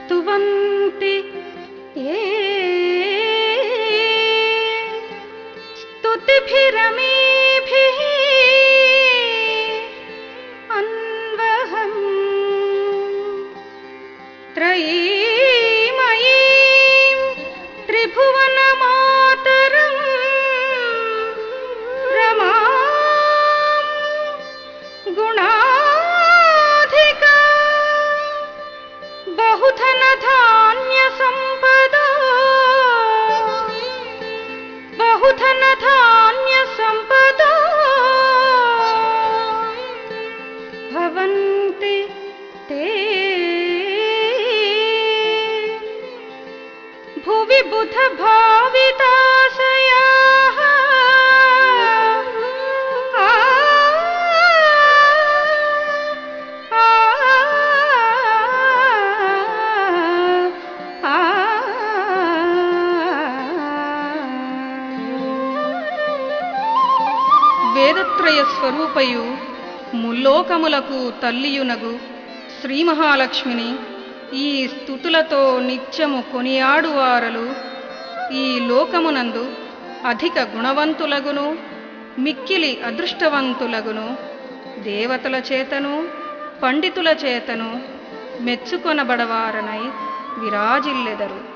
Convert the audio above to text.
स्तुवन्ति ये स्तुतिभिरमीभिः अन्वहम् त्रयीमयीं त्रिभुवनमातरं रमां गुणाधिका बहुधनधान्यसम्पदा भवन्ति ते भुवि बुधभाविताशयाः వేదత్రయ స్వరూపయు ముల్లోకములకు తల్లియునగు శ్రీ మహాలక్ష్మిని ఈ స్తుతులతో నిత్యము కొనియాడువారలు ఈ లోకమునందు అధిక గుణవంతులగును మిక్కిలి అదృష్టవంతులగును దేవతల చేతను పండితుల చేతను మెచ్చుకొనబడవారనై విరాజిల్లెదరు.